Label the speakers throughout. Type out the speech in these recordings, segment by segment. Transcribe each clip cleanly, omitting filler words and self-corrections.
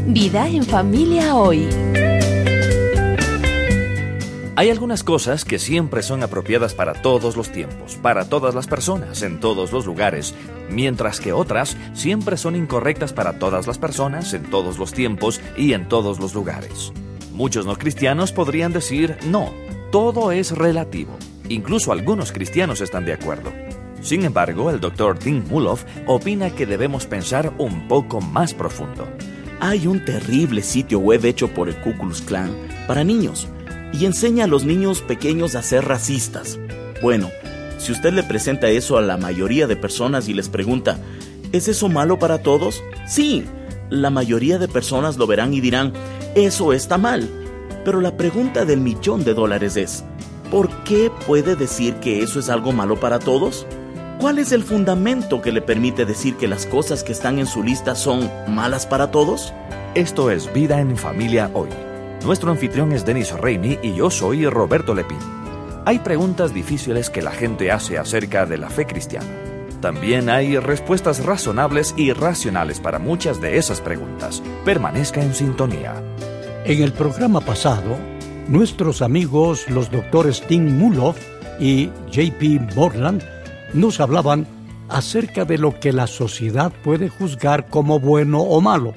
Speaker 1: Vida en Familia Hoy.
Speaker 2: Hay algunas cosas que siempre son apropiadas para todos los tiempos, para todas las personas, en todos los lugares, mientras que otras siempre son incorrectas para todas las personas, en todos los tiempos y en todos los lugares. Muchos no cristianos podrían decir, no, todo es relativo. Incluso algunos cristianos están de acuerdo. Sin embargo, el Dr. Tim Mulov opina que debemos pensar un poco más profundo.
Speaker 3: Hay un terrible sitio web hecho por el Ku Klux Klan para niños y enseña a los niños pequeños a ser racistas. Bueno, si usted le presenta eso a la mayoría de personas y les pregunta, ¿es eso malo para todos? Sí, la mayoría de personas lo verán y dirán, eso está mal. Pero la pregunta del $1,000,000 es, ¿por qué puede decir que eso es algo malo para todos? ¿Cuál es el fundamento que le permite decir que las cosas que están en su lista son malas para todos?
Speaker 2: Esto es Vida en Familia Hoy. Nuestro anfitrión es Dennis Rainey y yo soy Roberto Lepín. Hay preguntas difíciles que la gente hace acerca de la fe cristiana. También hay respuestas razonables y racionales para muchas de esas preguntas. Permanezca en sintonía.
Speaker 4: En el programa pasado, nuestros amigos los doctores Tim Mulov y J.P. Moreland nos hablaban acerca de lo que la sociedad puede juzgar como bueno o malo,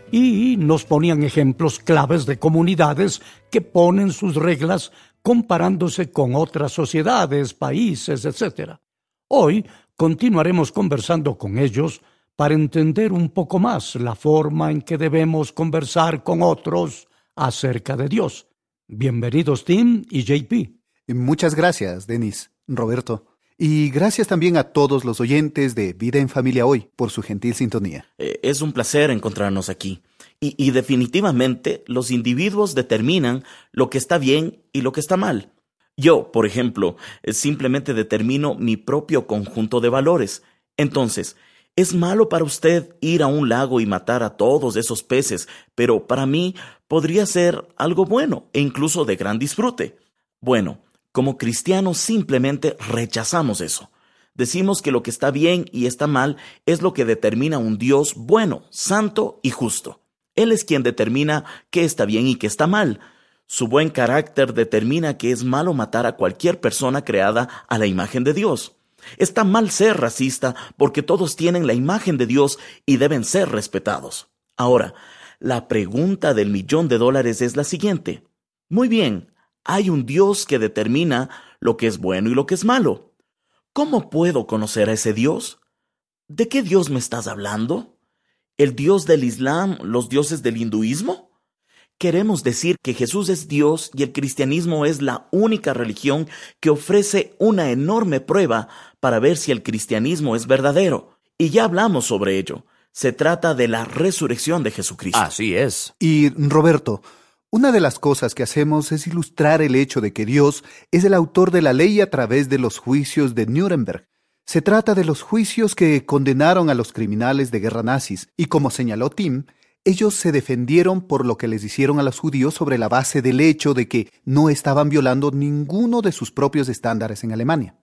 Speaker 4: y nos ponían ejemplos claves de comunidades que ponen sus reglas comparándose con otras sociedades, países, etc. Hoy continuaremos conversando con ellos para entender un poco más la forma en que debemos conversar con otros acerca de Dios. Bienvenidos Tim y JP.
Speaker 5: Muchas gracias, Dennis, Roberto. Y gracias también a todos los oyentes de Vida en Familia Hoy por su gentil sintonía.
Speaker 3: Es un placer encontrarnos aquí. Y definitivamente los individuos determinan lo que está bien y lo que está mal. Yo, por ejemplo, simplemente determino mi propio conjunto de valores. Entonces, es malo para usted ir a un lago y matar a todos esos peces, pero para mí podría ser algo bueno e incluso de gran disfrute. Bueno, como cristianos simplemente rechazamos eso. Decimos que lo que está bien y está mal es lo que determina un Dios bueno, santo y justo. Él es quien determina qué está bien y qué está mal. Su buen carácter determina que es malo matar a cualquier persona creada a la imagen de Dios. Está mal ser racista porque todos tienen la imagen de Dios y deben ser respetados. Ahora, la pregunta del $1,000,000 es la siguiente. Muy bien, hay un Dios que determina lo que es bueno y lo que es malo. ¿Cómo puedo conocer a ese Dios? ¿De qué Dios me estás hablando? ¿El Dios del Islam, los dioses del hinduismo? Queremos decir que Jesús es Dios y el cristianismo es la única religión que ofrece una enorme prueba para ver si el cristianismo es verdadero. Y ya hablamos sobre ello. Se trata de la resurrección de Jesucristo.
Speaker 2: Así es.
Speaker 5: Y Roberto, una de las cosas que hacemos es ilustrar el hecho de que Dios es el autor de la ley a través de los juicios de Nuremberg. Se trata de los juicios que condenaron a los criminales de guerra nazis, y como señaló Tim, ellos se defendieron por lo que les hicieron a los judíos sobre la base del hecho de que no estaban violando ninguno de sus propios estándares en Alemania.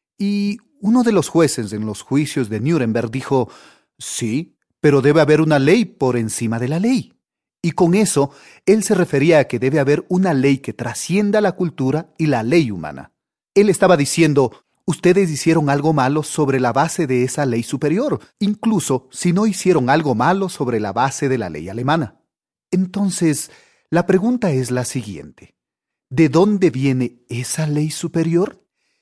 Speaker 5: Y uno de los jueces en los juicios de Nuremberg dijo, sí, pero debe haber una ley por encima de la ley. Y con eso, él se refería a que debe haber una ley que trascienda la cultura y la ley humana. Él estaba diciendo, ustedes hicieron algo malo sobre la base de esa ley superior, incluso si no hicieron algo malo sobre la base de la ley alemana. Entonces, la pregunta es la siguiente. ¿De dónde viene esa ley superior?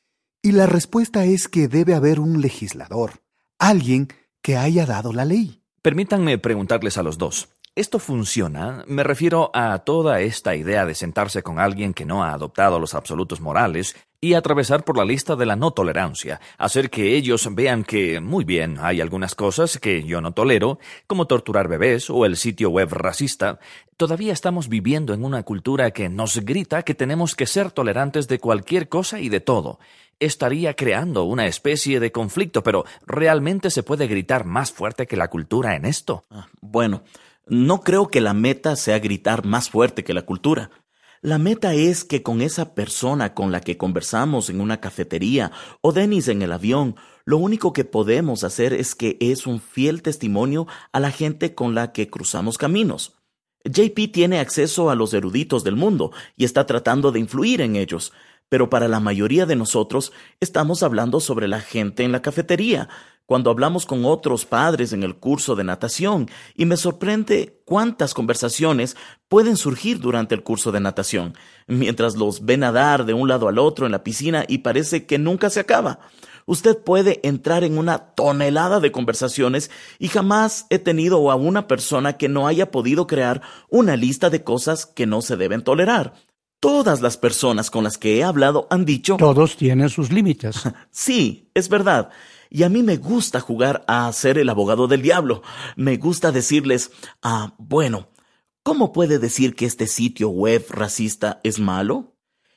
Speaker 5: Y la respuesta es que debe haber un legislador, alguien que haya dado la ley.
Speaker 2: Permítanme preguntarles a los dos. ¿Esto funciona? Me refiero a toda esta idea de sentarse con alguien que no ha adoptado los absolutos morales y atravesar por la lista de la no tolerancia, hacer que ellos vean que, muy bien, hay algunas cosas que yo no tolero, como torturar bebés o el sitio web racista. Todavía estamos viviendo en una cultura que nos grita que tenemos que ser tolerantes de cualquier cosa y de todo. Estaría creando una especie de conflicto, pero ¿realmente se puede gritar más fuerte que la cultura en esto?
Speaker 3: Bueno, no creo que la meta sea gritar más fuerte que la cultura. La meta es que con esa persona con la que conversamos en una cafetería o Dennis en el avión, lo único que podemos hacer es que es un fiel testimonio a la gente con la que cruzamos caminos. JP tiene acceso a los eruditos del mundo y está tratando de influir en ellos, pero para la mayoría de nosotros estamos hablando sobre la gente en la cafetería, cuando hablamos con otros padres en el curso de natación, y me sorprende cuántas conversaciones pueden surgir durante el curso de natación, mientras los ve nadar de un lado al otro en la piscina y parece que nunca se acaba. Usted puede entrar en una tonelada de conversaciones y jamás he tenido a una persona que no haya podido crear una lista de cosas que no se deben tolerar. Todas las personas con las que he hablado han dicho...
Speaker 4: Todos tienen sus límites.
Speaker 3: Sí, es verdad. Y a mí me gusta jugar a ser el abogado del diablo. Me gusta decirles, bueno, ¿cómo puede decir que este sitio web racista es malo?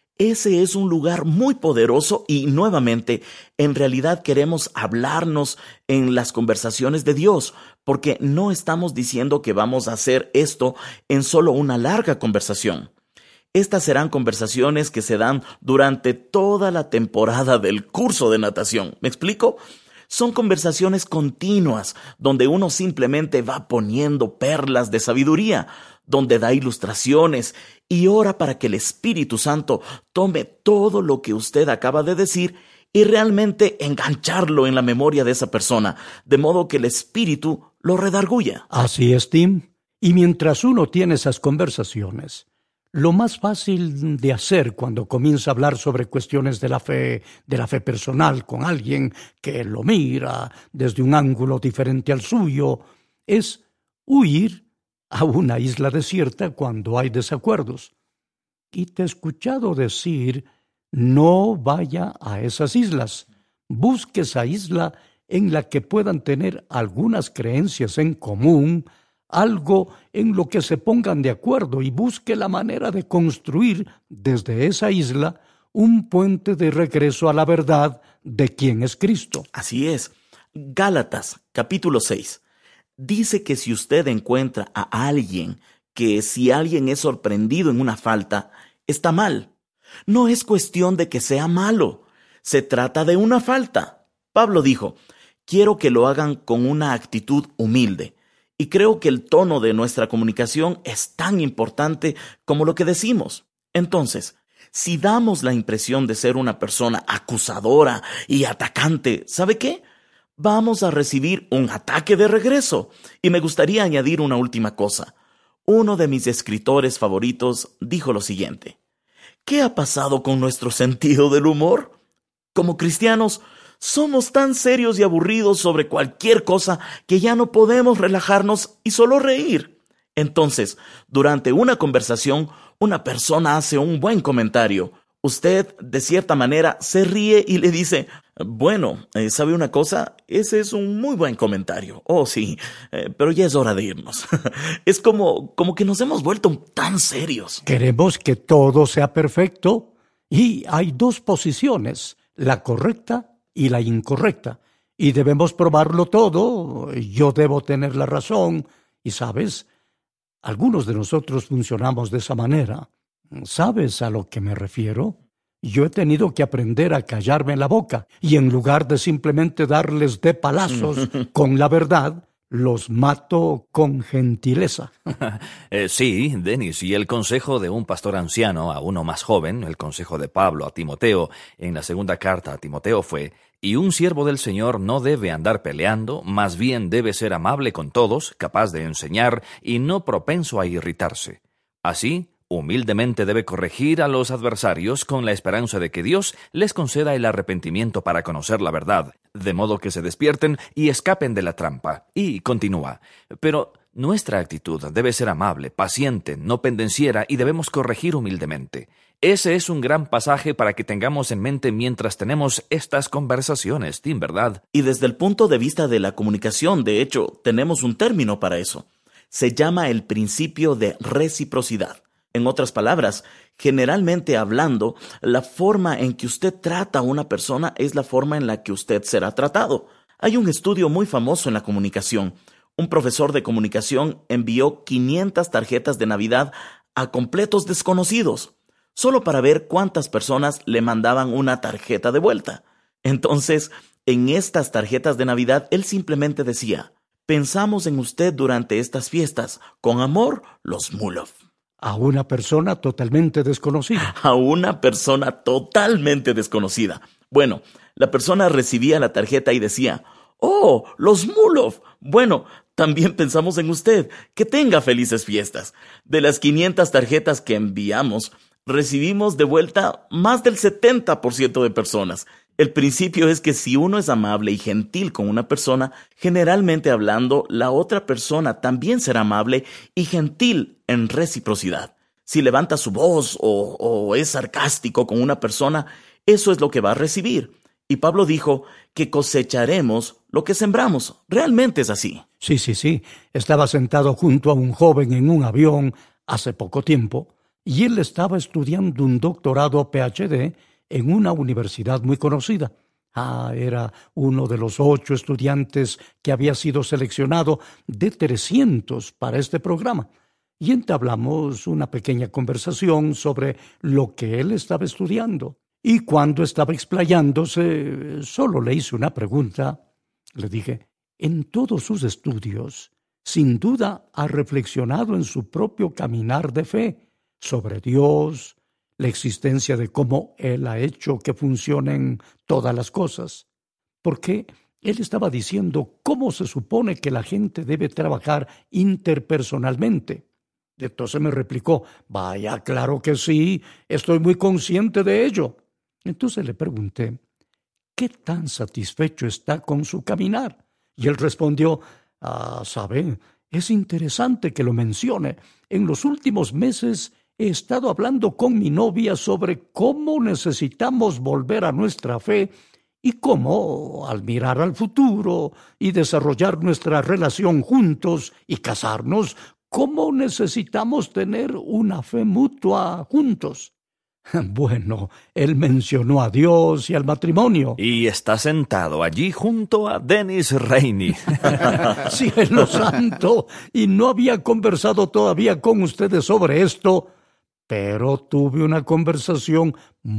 Speaker 3: Ese es un lugar muy poderoso y, nuevamente, en realidad queremos hablarnos en las conversaciones de Dios, porque no estamos diciendo que vamos a hacer esto en solo una larga conversación. Estas serán conversaciones que se dan durante toda la temporada del curso de natación. ¿Me explico? Son conversaciones continuas, donde uno simplemente va poniendo perlas de sabiduría, donde da ilustraciones y ora para que el Espíritu Santo tome todo lo que usted acaba de decir y realmente engancharlo en la memoria de esa persona, de modo que el Espíritu lo redarguya.
Speaker 4: Así es, Tim. Y mientras uno tiene esas conversaciones, lo más fácil de hacer cuando comienza a hablar sobre cuestiones de la fe personal con alguien que lo mira desde un ángulo diferente al suyo, es huir a una isla desierta cuando hay desacuerdos. Y te he escuchado decir, no vaya a esas islas. Busque esa isla en la que puedan tener algunas creencias en común, algo en lo que se pongan de acuerdo, y busque la manera de construir desde esa isla un puente de regreso a la verdad de quién es Cristo.
Speaker 3: Así es. Gálatas, capítulo 6. Dice que si usted encuentra a alguien, que si alguien es sorprendido en una falta, está mal. No es cuestión de que sea malo. Se trata de una falta. Pablo dijo, quiero que lo hagan con una actitud humilde. Y creo que el tono de nuestra comunicación es tan importante como lo que decimos. Entonces, si damos la impresión de ser una persona acusadora y atacante, ¿sabe qué? Vamos a recibir un ataque de regreso. Y me gustaría añadir una última cosa. Uno de mis escritores favoritos dijo lo siguiente: ¿qué ha pasado con nuestro sentido del humor? Como cristianos, somos tan serios y aburridos sobre cualquier cosa que ya no podemos relajarnos y solo reír. Entonces, durante una conversación, una persona hace un buen comentario. Usted, de cierta manera, se ríe y le dice, bueno, ¿sabe una cosa? Ese es un muy buen comentario. Oh, sí, pero ya es hora de irnos. Es como que nos hemos vuelto tan serios.
Speaker 4: Queremos que todo sea perfecto y hay dos posiciones, la correcta y la incorrecta, y debemos probarlo todo. Yo debo tener la razón, y ¿sabes? Algunos de nosotros funcionamos de esa manera. ¿Sabes a lo que me refiero? Yo he tenido que aprender a callarme la boca, y en lugar de simplemente darles de palazos con la verdad, los mato con gentileza.
Speaker 2: Sí, Denis, y el consejo de un pastor anciano a uno más joven, el consejo de Pablo a Timoteo en la segunda carta a Timoteo fue: y un siervo del Señor no debe andar peleando, más bien debe ser amable con todos, capaz de enseñar y no propenso a irritarse. Así, humildemente debe corregir a los adversarios con la esperanza de que Dios les conceda el arrepentimiento para conocer la verdad, de modo que se despierten y escapen de la trampa. Y continúa, pero nuestra actitud debe ser amable, paciente, no pendenciera, y debemos corregir humildemente. Ese es un gran pasaje para que tengamos en mente mientras tenemos estas conversaciones, Tim, ¿verdad?
Speaker 3: Y desde el punto de vista de la comunicación, de hecho, tenemos un término para eso. Se llama el principio de reciprocidad. En otras palabras, generalmente hablando, la forma en que usted trata a una persona es la forma en la que usted será tratado. Hay un estudio muy famoso en la comunicación. Un profesor de comunicación envió 500 tarjetas de Navidad a completos desconocidos, solo para ver cuántas personas le mandaban una tarjeta de vuelta. Entonces, en estas tarjetas de Navidad, él simplemente decía: Pensamos en usted durante estas fiestas. Con amor, los Mulov.
Speaker 4: A una persona totalmente desconocida.
Speaker 3: A una persona totalmente desconocida. Bueno, la persona recibía la tarjeta y decía: ¡Oh, los Mulov! Bueno, también pensamos en usted. Que tenga felices fiestas. De las 500 tarjetas que enviamos, recibimos de vuelta más del 70% de personas. El principio es que si uno es amable y gentil con una persona, generalmente hablando, la otra persona también será amable y gentil en reciprocidad. Si levanta su voz o es sarcástico con una persona, eso es lo que va a recibir. Y Pablo dijo que cosecharemos lo que sembramos. Realmente es así.
Speaker 4: Sí. Estaba sentado junto a un joven en un avión hace poco tiempo y él estaba estudiando un doctorado PhD en una universidad muy conocida. Era uno de los 8 estudiantes que había sido seleccionado de 300 para este programa. Y entablamos una pequeña conversación sobre lo que él estaba estudiando. Y cuando estaba explayándose, solo le hice una pregunta. Le dije: en todos sus estudios, sin duda ha reflexionado en su propio caminar de fe sobre Dios, la existencia de cómo Él ha hecho que funcionen todas las cosas. Porque él estaba diciendo cómo se supone que la gente debe trabajar interpersonalmente. Entonces me replicó: vaya, claro que sí, estoy muy consciente de ello. Entonces le pregunté: ¿qué tan satisfecho está con su caminar? Y él respondió: ¿sabe? Es interesante que lo mencione. En los últimos meses he estado hablando con mi novia sobre cómo necesitamos volver a nuestra fe y cómo, al mirar al futuro y desarrollar nuestra relación juntos y casarnos, cómo necesitamos tener una fe mutua juntos. Bueno, él mencionó a Dios y al matrimonio.
Speaker 2: Y está sentado allí junto a Dennis Rainey.
Speaker 4: Cielo santo, y no había conversado todavía con ustedes sobre esto, pero tuve una conversación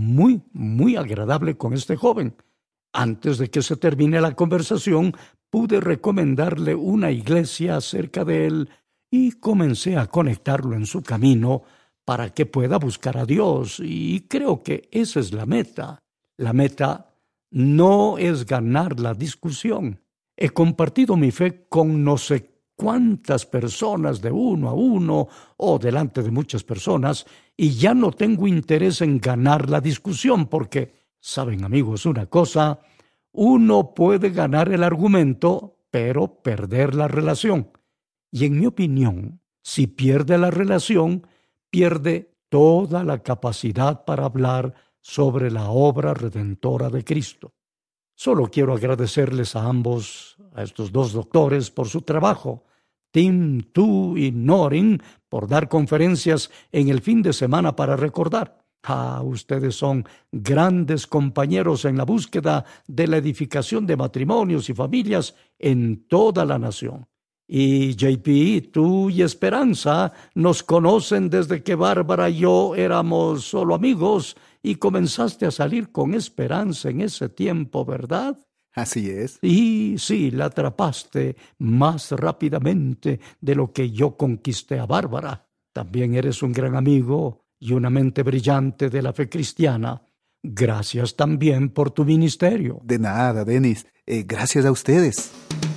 Speaker 4: muy agradable con este joven. Antes de que se termine la conversación, pude recomendarle una iglesia cerca de él y comencé a conectarlo en su camino para que pueda buscar a Dios, y creo que esa es la meta. La meta no es ganar la discusión. He compartido mi fe con no sé cuántas personas de uno a uno o delante de muchas personas, y ya no tengo interés en ganar la discusión porque, saben amigos una cosa, uno puede ganar el argumento pero perder la relación. Y en mi opinión, si pierde la relación, pierde toda la capacidad para hablar sobre la obra redentora de Cristo. Solo quiero agradecerles a ambos, a estos 2 doctores, por su trabajo. Tim, tú y Norin, por dar conferencias en el fin de semana para recordar. Ustedes son grandes compañeros en la búsqueda de la edificación de matrimonios y familias en toda la nación. Y JP, tú y Esperanza nos conocen desde que Bárbara y yo éramos solo amigos y comenzaste a salir con Esperanza en ese tiempo, ¿verdad?
Speaker 5: Así es.
Speaker 4: Y sí, la atrapaste más rápidamente de lo que yo conquisté a Bárbara. También eres un gran amigo y una mente brillante de la fe cristiana. Gracias también por tu ministerio.
Speaker 5: De nada, Dennis. Gracias a ustedes.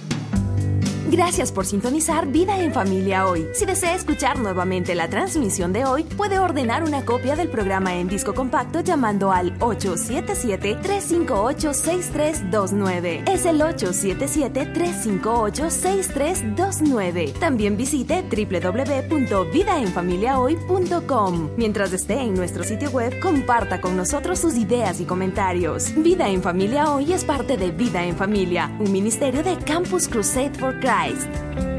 Speaker 1: Gracias por sintonizar Vida en Familia hoy. Si desea escuchar nuevamente la transmisión de hoy, puede ordenar una copia del programa en disco compacto llamando al 877-358-6329. Es el 877-358-6329. También visite www.vidaenfamiliahoy.com. Mientras esté en nuestro sitio web, comparta con nosotros sus ideas y comentarios. Vida en Familia hoy es parte de Vida en Familia, un ministerio de Campus Crusade for Christ.